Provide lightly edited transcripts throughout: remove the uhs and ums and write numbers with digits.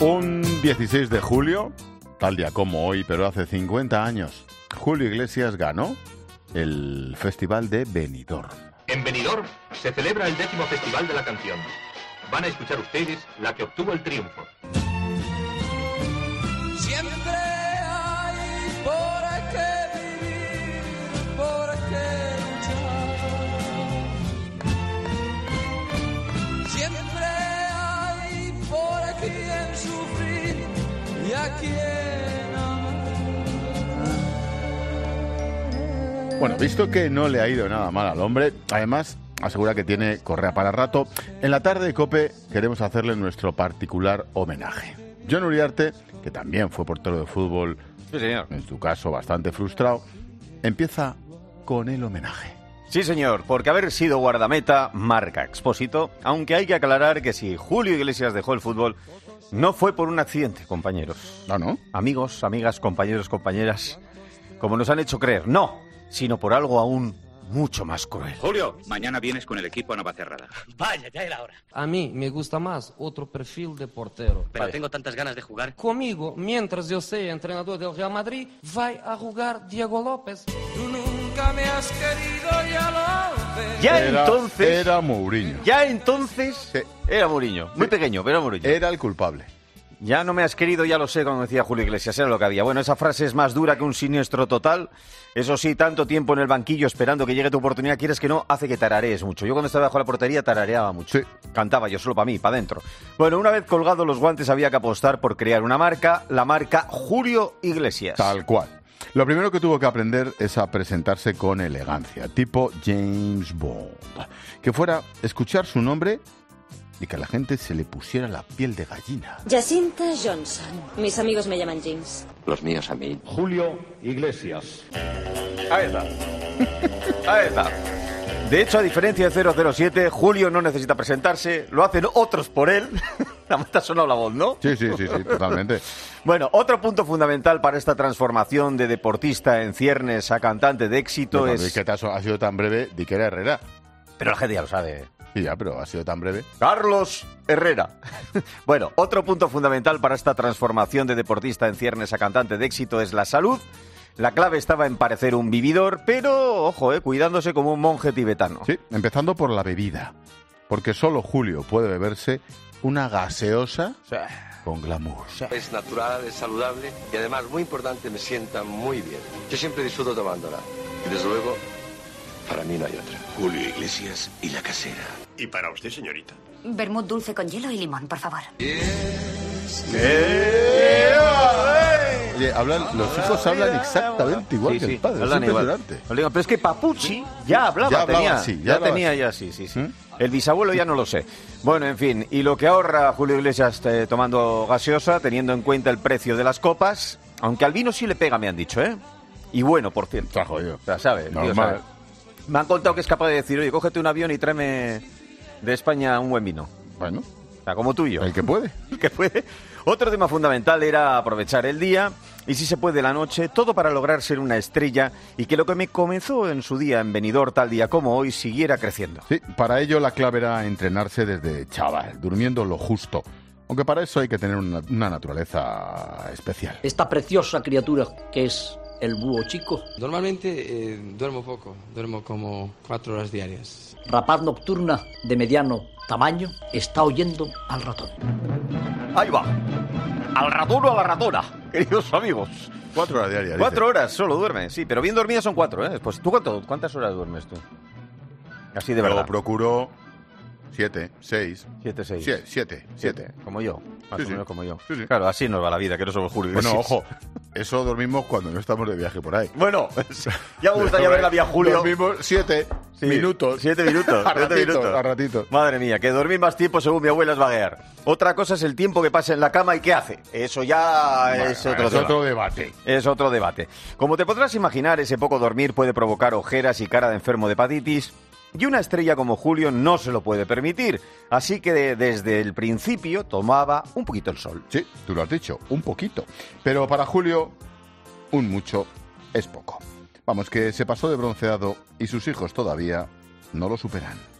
Un 16 de julio, tal día como hoy, pero hace 50 años, Julio Iglesias ganó el Festival de Benidorm. En Benidorm se celebra el 10º Festival de la Canción. Van a escuchar ustedes la que obtuvo el triunfo. Siempre hay por qué vivir, por qué luchar. Siempre hay por quien sufrir y a quien amar. Bueno, visto que no le ha ido nada mal al hombre, además asegura que tiene correa para rato, en la tarde de COPE queremos hacerle nuestro particular homenaje. Jon Uriarte, que también fue portero de fútbol, sí, señor, en su caso bastante frustrado, empieza con el homenaje. Sí, señor, porque haber sido guardameta marca Expósito, aunque hay que aclarar que si Julio Iglesias dejó el fútbol, no fue por un accidente, compañeros. ¿Ah, no? Amigos, amigas, compañeros, compañeras, como nos han hecho creer, no, sino por algo aún mucho más cruel. Julio, mañana vienes con el equipo a Navacerrada. Vaya, ya era hora. A mí me gusta más otro perfil de portero. Pero tengo tantas ganas de jugar. Conmigo, mientras yo sea entrenador del Real Madrid, va a jugar Diego López. Tú nunca me has querido, ya lo ves. Era Mourinho. Ya entonces Sí. era Mourinho. Muy pequeño, pero era Mourinho. Era el culpable. Ya no me has querido, ya lo sé, como decía Julio Iglesias, era lo que había. Bueno, esa frase es más dura que un siniestro total. Eso sí, tanto tiempo en el banquillo esperando que llegue tu oportunidad, quieres que no, hace que tararees mucho. Yo cuando estaba bajo la portería tarareaba mucho. Sí. Cantaba yo solo para mí, para adentro. Bueno, una vez colgados los guantes había que apostar por crear una marca, la marca Julio Iglesias. Tal cual. Lo primero que tuvo que aprender es a presentarse con elegancia, tipo James Bond. Que fuera escuchar su nombre y que a la gente se le pusiera la piel de gallina. Jacinta Johnson. Mis amigos me llaman James. Los míos a mí. Julio Iglesias. Ahí está. Ahí está. De hecho, a diferencia de 007, Julio no necesita presentarse, lo hacen otros por él. ¿Te ha sonado la voz, no? Sí, totalmente. Bueno, otro punto fundamental para esta transformación de deportista en ciernes a cantante de éxito Bueno, es... que ha sido tan breve, di que era Herrera. Pero la gente ya lo sabe. Sí, ya, pero ha sido tan breve. Carlos Herrera. Bueno, otro punto fundamental para esta transformación de deportista en ciernes a cantante de éxito es la salud. La clave estaba en parecer un vividor, pero, ojo, cuidándose como un monje tibetano. Sí, empezando por la bebida. Porque solo Julio puede beberse una gaseosa con glamour. Es natural, es saludable y además, muy importante, me sienta muy bien. Yo siempre disfruto tomándola. Y desde luego, para mí no hay otra. Julio Iglesias y la casera. ¿Y para usted, señorita? Vermut dulce con hielo y limón, por favor. Oye, los hijos hablan exactamente igual que el padre. Hablan es igual. impresionante. Pero es que Papucci ya hablaba, Ya hablaba tenía, así, ya hablaba tenía así. ya, sí. El bisabuelo ya no lo sé. Bueno, en fin, y lo que ahorra Julio Iglesias tomando gaseosa, teniendo en cuenta el precio de las copas, aunque al vino sí le pega, me han dicho, ¿eh? Y bueno, por cierto. Está jodido. O sea, ¿sabes? Normal. Me han contado que es capaz de decir, oye, cógete un avión y tráeme de España un buen vino. Bueno, O sea, como tuyo. el que puede. Que puede. Otro tema fundamental era aprovechar el día y, si se puede, la noche, todo para lograr ser una estrella y que lo que me comenzó en su día en Benidorm, tal día como hoy, siguiera creciendo. Sí, para ello la clave era entrenarse desde chaval, durmiendo lo justo. Aunque para eso hay que tener una naturaleza especial. Esta preciosa criatura que es el búho chico. Normalmente duermo poco, duermo como 4 horas diarias. Rapaz nocturna de mediano tamaño está oyendo al ratón. Ahí va. Al ratón o a la ratona, queridos amigos. 4 horas diarias. 4 horas solo duerme, sí, pero bien dormidas son 4, ¿eh? Pues, ¿tú cuántas horas duermes tú? Así de verdad. Yo procuro 7, 6. 7, 6. 7. Como yo, más o menos como yo. Sí. Claro, así nos va la vida, que no somos Julio Iglesias. Bueno, ojo, eso dormimos cuando no estamos de viaje por ahí. Bueno, ya me gustaría ver la vía Julio. Dormimos 7 minutos. 7 minutos. A ratito. Madre mía, que dormir más tiempo, según mi abuela, es vaguear. Otra cosa es el tiempo que pasa en la cama y qué hace. Eso ya es otro debate. Es otro debate. Como te podrás imaginar, ese poco dormir puede provocar ojeras y cara de enfermo de hepatitis. Y una estrella como Julio no se lo puede permitir. Así que desde el principio tomaba un poquito el sol. Sí, tú lo has dicho, un poquito. Pero para Julio, un mucho es poco. Vamos, que se pasó de bronceado y sus hijos todavía no lo superan.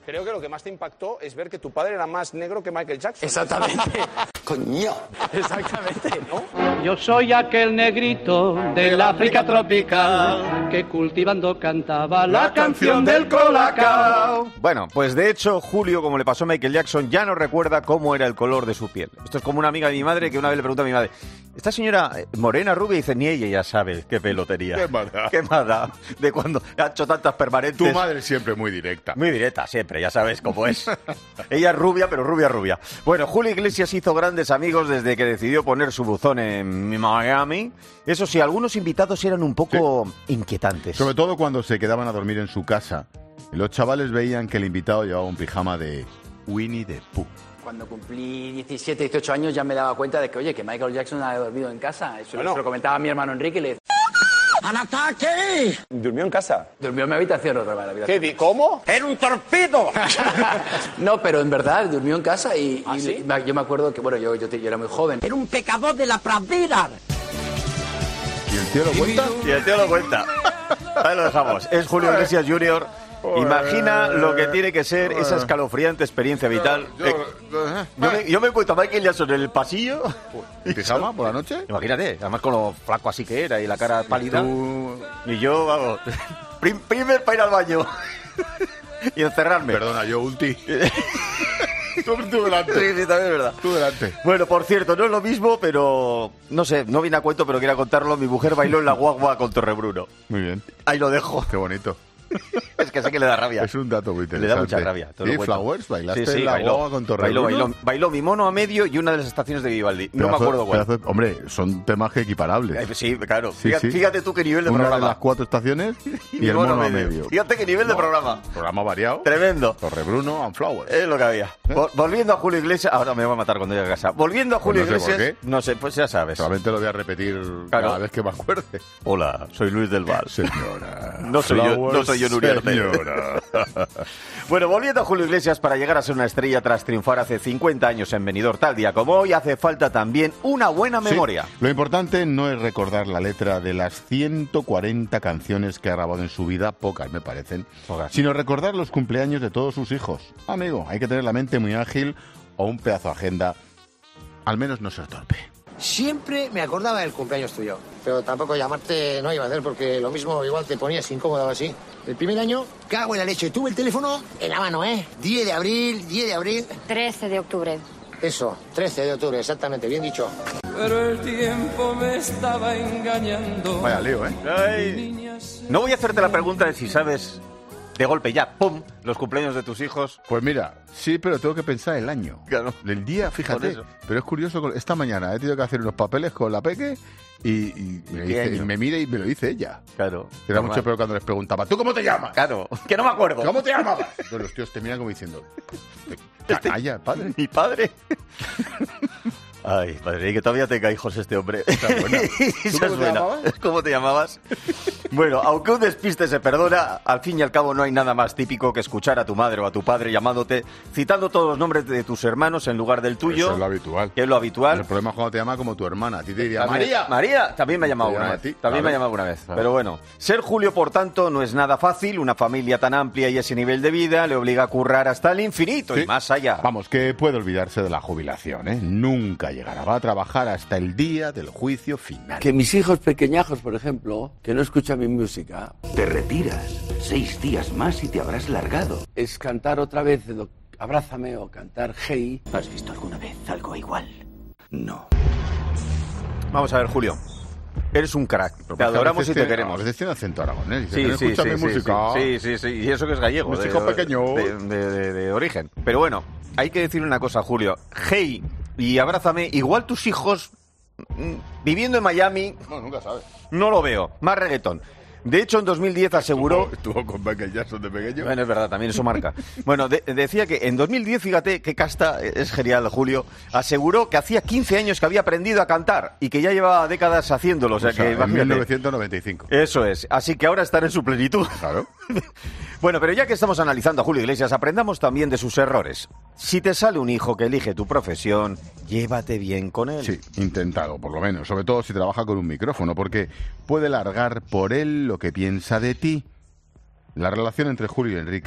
Creo que lo que más te impactó es ver que tu padre era más negro que Michael Jackson. Exactamente. ¡Coño! Exactamente, ¿no? Yo soy aquel negrito del África tropical que cultivando cantaba la canción del Colacao. Bueno, pues de hecho, Julio, como le pasó a Michael Jackson, ya no recuerda cómo era el color de su piel. Esto es como una amiga de mi madre que una vez le pregunta a mi madre, ¿esta señora morena, rubia? Y dice, ni ella ya sabe qué pelo tenía. ¿Qué más da? ¿Qué más da? De cuando ha hecho tantas permanentes. Tu madre siempre muy directa. Muy directa, siempre, ya sabes cómo es. Ella es rubia, pero rubia. Bueno, Julio Iglesias hizo grandes amigos desde que decidió poner su buzón en Miami. Eso sí, algunos invitados eran un poco inquietantes. Sobre todo cuando se quedaban a dormir en su casa. Y los chavales veían que el invitado llevaba un pijama de Winnie the Pooh. Cuando cumplí 17, 18 años ya me daba cuenta de que, oye, que Michael Jackson había dormido en casa. Eso se lo comentaba a mi hermano Enrique y le decía, ¡al ataque! ¿Durmió en casa? Durmió en mi habitación, otra vez en la habitación. ¿Qué? ¿Cómo? ¡Era un torpedo! No, pero en verdad durmió en casa y, ¿Ah, sí? yo me acuerdo que, bueno, yo era muy joven. Era un pecador de la pradera. ¿Y el tío lo cuenta? Y el tío lo cuenta. Ahí lo dejamos. Es Julio Iglesias Jr. Imagina lo que tiene que ser esa escalofriante experiencia vital. Yo me encuentro a Michael Jackson en el pasillo. ¿En pijama por la noche? Imagínate, además con lo flaco así que era y la cara pálida. Y yo, vamos, primer para ir al baño y encerrarme. Perdona, yo ulti. Tú delante. Sí, también es verdad. Tú delante. Bueno, por cierto, no es lo mismo, pero no sé, no viene a cuento, pero quería contarlo. Mi mujer bailó en la guagua con Torrebruno. Muy bien. Ahí lo dejo. Qué bonito. Es que sé que le da rabia. Es un dato muy interesante. Le da mucha rabia. ¿Y Flowers? ¿Bailaste en la bailó, guagua con Torrebruno? Bailó Mi mono a medio y una de las estaciones de Vivaldi. No me acuerdo cuál. Hombre, son temas que equiparables. Sí, claro. Sí, fíjate tú qué nivel de una programa. Una de las 4 estaciones y el mono a medio. Fíjate qué nivel de programa. Programa variado. Tremendo. Torrebruno and Flowers. Es lo que había. Volviendo a Julio Iglesias... Ahora me va a matar cuando llegue a casa. Volviendo a Julio Iglesias... ¿Por qué? No sé, pues ya sabes. Solamente lo voy a repetir cada vez que me acuerde. Hola, soy Luis del Val. Señora. No soy yo, Nuriarte. Señora. Bueno, volviendo a Julio Iglesias, para llegar a ser una estrella tras triunfar hace 50 años en Benidorm, tal día como hoy, hace falta también una buena memoria. Sí, lo importante no es recordar la letra de las 140 canciones que ha grabado en su vida, pocas me parecen, sino recordar los cumpleaños de todos sus hijos. Amigo, hay que tener la mente muy ágil o un pedazo de agenda, al menos no ser torpe. Siempre me acordaba del cumpleaños tuyo. Pero tampoco llamarte no iba a hacer porque lo mismo igual te ponías incómodo así. El primer año, cago en la leche. Tuve el teléfono en la mano, 10 de abril. 13 de octubre. Eso, 13 de octubre, exactamente, bien dicho. Pero el tiempo me estaba engañando. Vaya lío, No voy a hacerte la pregunta de si sabes de golpe ya, ¡pum!, los cumpleaños de tus hijos. Pues mira, sí, pero tengo que pensar el año. Claro. El día, fíjate. Pero es curioso, esta mañana he tenido que hacer unos papeles con la peque y me mira y me lo dice ella. Claro. Era mucho peor cuando les preguntaba, ¿tú cómo te llamas? Claro, que no me acuerdo. ¿Cómo te llamabas? Entonces los tíos te miran como diciendo, canalla, padre. ¿Mi padre? Ay, madre, que todavía tenga hijos este hombre. Esa es buena. ¿Cómo te llamabas? ¿Cómo te llamabas? Bueno, aunque un despiste se perdona, al fin y al cabo no hay nada más típico que escuchar a tu madre o a tu padre llamándote, citando todos los nombres de tus hermanos en lugar del tuyo. Eso es lo habitual. Que es lo habitual. El problema es cuando te llama como tu hermana. A ti te diría, También, María. María también me ha llamado una vez. También me ha llamado alguna vez. Pero bueno, ser Julio, por tanto, no es nada fácil. Una familia tan amplia y ese nivel de vida le obliga a currar hasta el infinito y más allá. Vamos, que puede olvidarse de la jubilación, ¿eh? Nunca llegará. Va a trabajar hasta el día del juicio final. Que mis hijos pequeñajos, por ejemplo, que no escuchan mi música. Te retiras 6 días más y te habrás largado. Es cantar otra vez Abrázame o cantar Hey. ¿Has visto alguna vez algo igual? No. Vamos a ver, Julio. Eres un crack. Te adoramos y te queremos. A veces tiene acento aragonés. Sí, sí. Y eso que es gallego. Un chico pequeño. De origen. Pero bueno, hay que decir una cosa, Julio. Hey y Abrázame, igual tus hijos viviendo en Miami... No, nunca sabes. No lo veo. Más reggaetón. De hecho, en 2010 aseguró... Estuvo con Michael Jackson de pequeño. Bueno, es verdad, también eso marca. Bueno, decía que en 2010, fíjate qué casta, es genial, Julio, aseguró que hacía 15 años que había aprendido a cantar y que ya llevaba décadas haciéndolo. O sea, que en 1995. Eso es. Así que ahora están en su plenitud. Claro. Bueno, pero ya que estamos analizando a Julio Iglesias, aprendamos también de sus errores. Si te sale un hijo que elige tu profesión, llévate bien con él. Sí, inténtalo, por lo menos. Sobre todo si trabaja con un micrófono, porque puede largar por él lo que piensa de ti. La relación entre Julio y Enrique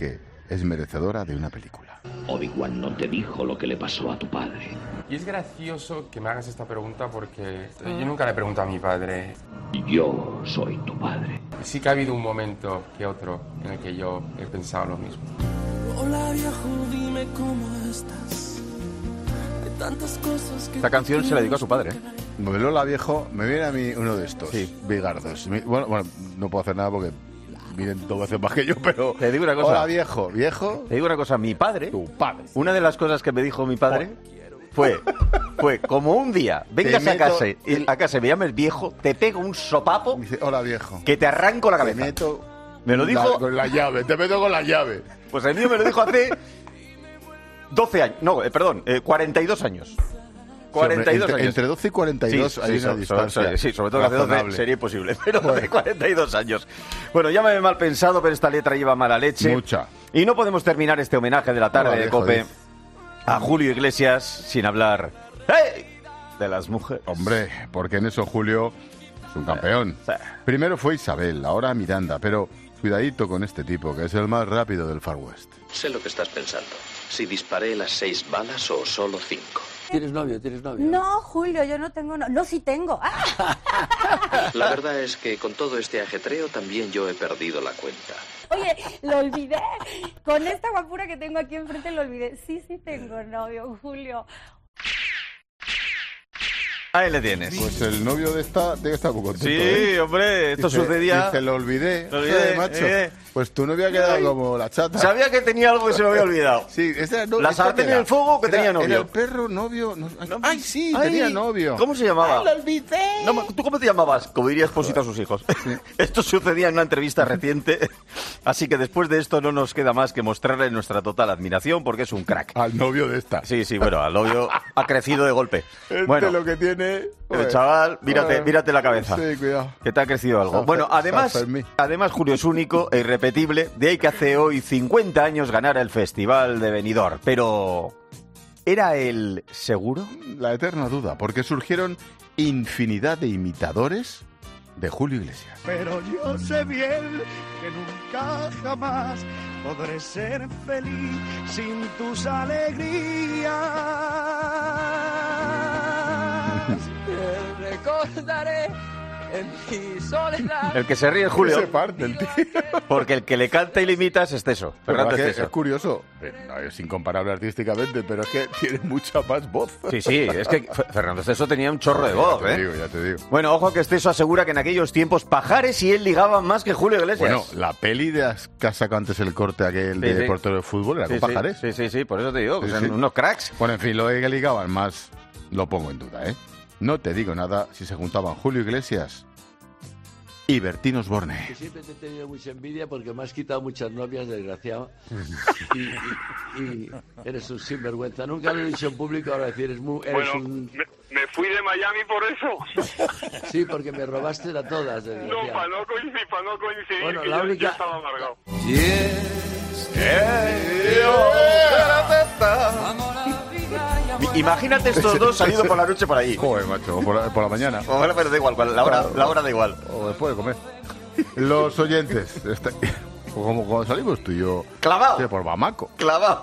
es merecedora de una película. Obi-Wan no te dijo lo que le pasó a tu padre. Y es gracioso que me hagas esta pregunta porque yo nunca le pregunto a mi padre. Yo soy tu padre. Sí que ha habido un momento que otro en el que yo he pensado lo mismo. Hola viejo, dime cómo estás. Hay tantas cosas que... Esta canción se la dedicó a su padre. Modelo la viejo, me viene a mí uno de estos, bigardos. Bueno, no puedo hacer nada porque miren 2 veces más que yo, pero... Te digo una cosa. Hola viejo. Te digo una cosa, mi padre... Tu padre. Una de las cosas que me dijo mi padre fue como un día, vengas a casa y me llames viejo, te pego un sopapo. Dice, hola viejo. Que te arranco la cabeza. Me lo dijo... Con la llave, te meto con la llave. Pues el mío me lo dijo hace 12 años. No, perdón, 42 años. 42 años. Entre 12 y 42 hay una distancia. Sí, sobre todo que hace 12 sería imposible, pero de 42 años. Bueno, llámame mal pensado, pero esta letra lleva mala leche. Mucha. Y no podemos terminar este homenaje de la tarde de COPE a Julio Iglesias sin hablar de las mujeres. Hombre, porque en eso Julio es un campeón. Primero fue Isabel, ahora Miranda, pero cuidadito con este tipo, que es el más rápido del Far West. Sé lo que estás pensando. Si disparé las 6 balas o solo 5. ¿Tienes novio? No, Julio, yo no tengo... No, sí tengo. La verdad es que con todo este ajetreo también yo he perdido la cuenta. Oye, lo olvidé. Con esta guapura que tengo aquí enfrente lo olvidé. Sí tengo novio, Julio. Ahí le tienes. Pues el novio de esta debe estar muy contento. Sí, hombre, esto sucedía. Dice, lo olvidé, macho. Eh. Pues tu novio ha quedado como la chata. Sabía que tenía algo que se me había olvidado. Sí, la sartén en el fuego que tenía novio. Era el perro novio. Ay, sí, tenía novio. ¿Cómo se llamaba? ¡Ay, lo olvidé! No, ¿tú cómo te llamabas? Como diría Esposito a sus hijos. Sí. Esto sucedía en una entrevista reciente. Así que después de esto no nos queda más que mostrarle nuestra total admiración porque es un crack. Al novio de esta. Sí, bueno, al novio ha crecido de golpe. Bueno, lo que tiene... El chaval, mírate la cabeza. Sí, cuidado. Que te ha crecido algo. Bueno, además Julio es único e irrepetible. De ahí que hace hoy 50 años ganara el Festival de Benidorm. Pero... ¿era él seguro? La eterna duda, porque surgieron infinidad de imitadores de Julio Iglesias. Pero yo sé bien que nunca jamás podré ser feliz sin tus alegrías. Te recordaré en mi soledad. El que se ríe es Julio. Se parte el tío. Porque el que le canta y le imita es Esteso. Es curioso. No, es incomparable artísticamente, pero es que tiene mucha más voz. Sí, es que Fernando Esteso tenía un chorro de voz, Ya te digo. Bueno, ojo que Esteso asegura que en aquellos tiempos Pajares y él ligaban más que Julio Iglesias. Bueno, la peli de que ha sacado antes el corte aquel de portero de fútbol era con Pajares. Sí, por eso te digo, que son unos cracks. Bueno, en fin, lo de que ligaban más lo pongo en duda, ¿eh? No te digo nada si se juntaban Julio Iglesias y Bertín Osborne. Siempre te he tenido mucha envidia porque me has quitado muchas novias, desgraciado. y eres un sinvergüenza. Nunca lo he dicho en público, ahora decir, eres un... Me fui de Miami por eso. Sí, porque me robaste a todas, desgraciado. No, para no coincidir, bueno, que la única... yo estaba amargado. Imagínate estos dos saliendo por la noche por ahí. Joder, macho, por la mañana. Bueno, pero da igual, la hora da igual. O después de comer. Los oyentes, como cuando salimos tú y yo. Clavado. Sí, por Bamako. Clavado.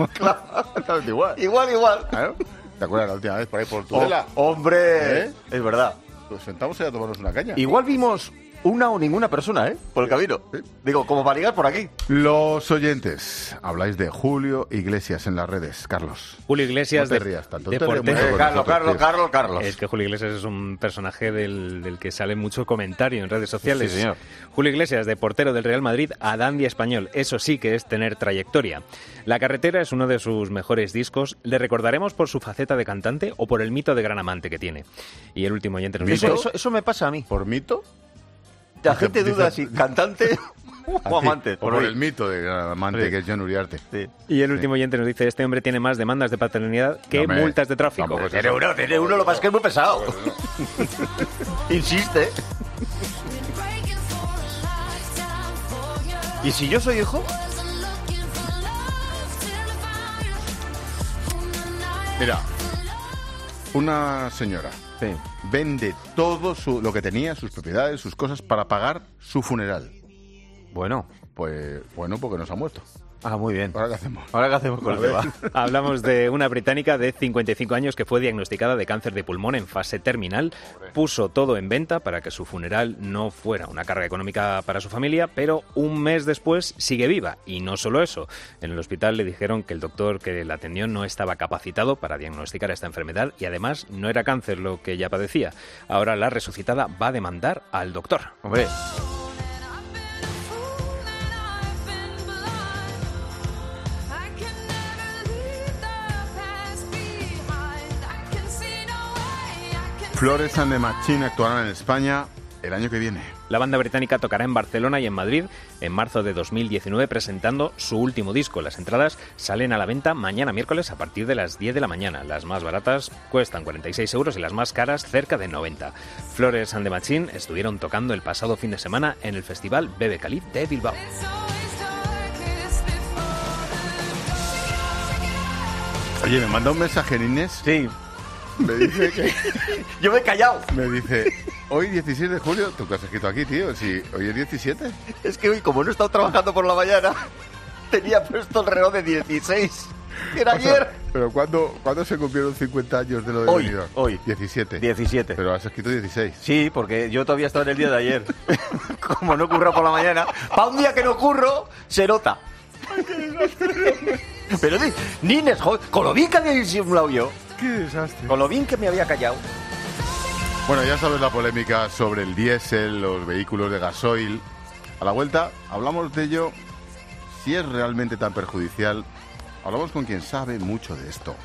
Igual. ¿Te acuerdas la última vez por ahí por Tudela? Hombre, es verdad. Nos sentamos a tomarnos una caña. Igual vimos una o ninguna persona, por el camino. ¿Sí? Digo, como para ligar por aquí. Los oyentes, habláis de Julio Iglesias en las redes, Carlos. Julio Iglesias no te rías tanto. Carlos. Es que Julio Iglesias es un personaje del que sale mucho comentario en redes sociales. Sí, señor. Julio Iglesias, de portero del Real Madrid a dandy español. Eso sí que es tener trayectoria. La carretera es uno de sus mejores discos. Le recordaremos por su faceta de cantante o por el mito de gran amante que tiene. Y el último oyente nos dice... Eso me pasa a mí. ¿Por mito? La gente duda si cantante o amante. Por el mito de gran amante que es John Uriarte. Sí. Y el último oyente nos dice, este hombre tiene más demandas de paternidad que multas de tráfico. Tiene uno, lo que pasa es que es muy pesado. Insiste. ¿Y si yo soy hijo? Mira, una señora vende todo lo que tenía, sus propiedades, sus cosas, para pagar su funeral. Bueno, porque no se ha muerto. Ah, muy bien. ¿Ahora qué hacemos? ¿Ahora qué hacemos con el debate? Hablamos de una británica de 55 años que fue diagnosticada de cáncer de pulmón en fase terminal. Puso todo en venta para que su funeral no fuera una carga económica para su familia, pero un mes después sigue viva. Y no solo eso. En el hospital le dijeron que el doctor que la atendió no estaba capacitado para diagnosticar esta enfermedad y además no era cáncer lo que ella padecía. Ahora la resucitada va a demandar al doctor. Hombre... Flores and the Machine actuarán en España el año que viene. La banda británica tocará en Barcelona y en Madrid en marzo de 2019 presentando su último disco. Las entradas salen a la venta mañana miércoles a partir de las 10 de la mañana. Las más baratas cuestan 46 euros y las más caras cerca de 90. Flores and the Machine estuvieron tocando el pasado fin de semana en el festival Bebe Caliz de Bilbao. Oye, me manda un mensaje Inés. Sí. Me dice que... Yo me he callado. Me dice, hoy 16 de julio, ¿tú qué has escrito aquí, tío? Si hoy es 17. Es que hoy, como no he estado trabajando por la mañana, tenía puesto el reloj de 16. Era ayer. Pero ¿cuándo se cumplieron 50 años de lo de Hoy, Benidorm? hoy. 17. 17. Pero has escrito 16. Sí, porque yo todavía estaba en el día de ayer. Como no curro por la mañana, para un día que no curro, se nota. Pero Nines, joder, con lo bien que había disimulado yo. Qué desastre. Con lo bien que me había callado. Bueno, ya sabes la polémica sobre el diésel, los vehículos de gasoil. A la vuelta hablamos de ello, si es realmente tan perjudicial. Hablamos con quien sabe mucho de esto.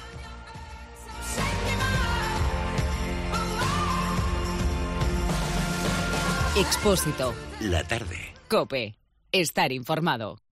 Expósito. La tarde. COPE. Estar informado.